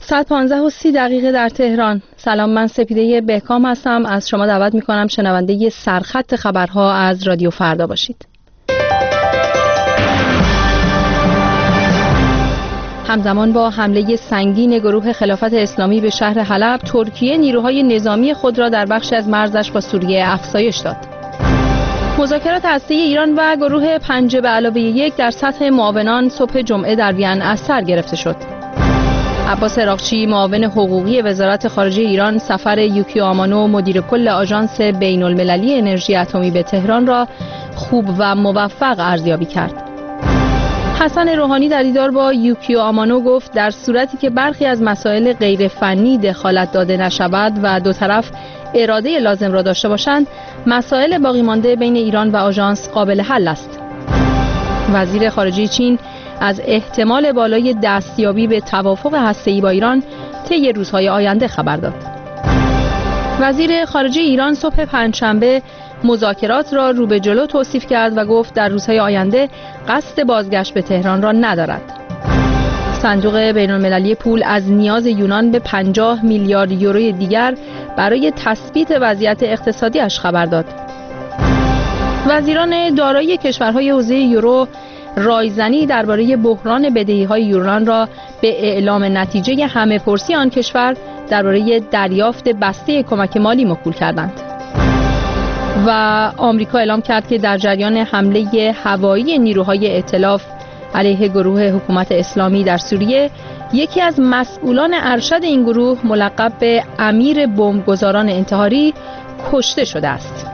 15:30 در تهران. سلام، من سپیده بهکام هستم. از شما دعوت میکنم شنونده سرخط خبرها از رادیو فردا باشید. همزمان با حمله سنگین گروه خلافت اسلامی به شهر حلب، ترکیه نیروهای نظامی خود را در بخشی از مرزش با سوریه افزایش داد. مذاکرات هسته‌ای ایران و گروه 5+1 در سطح معاونان صبح جمعه در وین از سر گرفته شد. عباس عراقچی، معاون حقوقی وزارت خارجه ایران، سفر یوکیو آمانو، مدیر کل آژانس بین‌المللی انرژی اتمی به تهران را خوب و موفق ارزیابی کرد. حسن روحانی در دیدار با یوکیو آمانو گفت در صورتی که برخی از مسائل غیر فنی دخالت داده نشود و دو طرف اراده لازم را داشته باشند، مسائل باقی مانده بین ایران و آژانس قابل حل است. وزیر خارجه چین از احتمال بالای دستیابی به توافق هسته‌ای با ایران طی روزهای آینده خبر داد. وزیر خارجه ایران صبح پنجشنبه مذاکرات را رو به جلو توصیف کرد و گفت در روزهای آینده قصد بازگشت به تهران را ندارد. صندوق بین‌المللی پول از نیاز یونان به 50 میلیارد یورو دیگر برای تثبیت وضعیت اقتصادیش خبر داد. وزیران دارایی کشورهای حوزه یورو رایزنی درباره بحران بدهی‌های یونان را به اعلام نتیجه همه‌پرسی آن کشور درباره دریافت بسته کمک مالی موکول کردند. و آمریکا اعلام کرد که در جریان حمله هوایی نیروهای ائتلاف علیه گروه حکومت اسلامی در سوریه، یکی از مسئولان ارشد این گروه ملقب به امیر بمبگذاران انتحاری کشته شده است.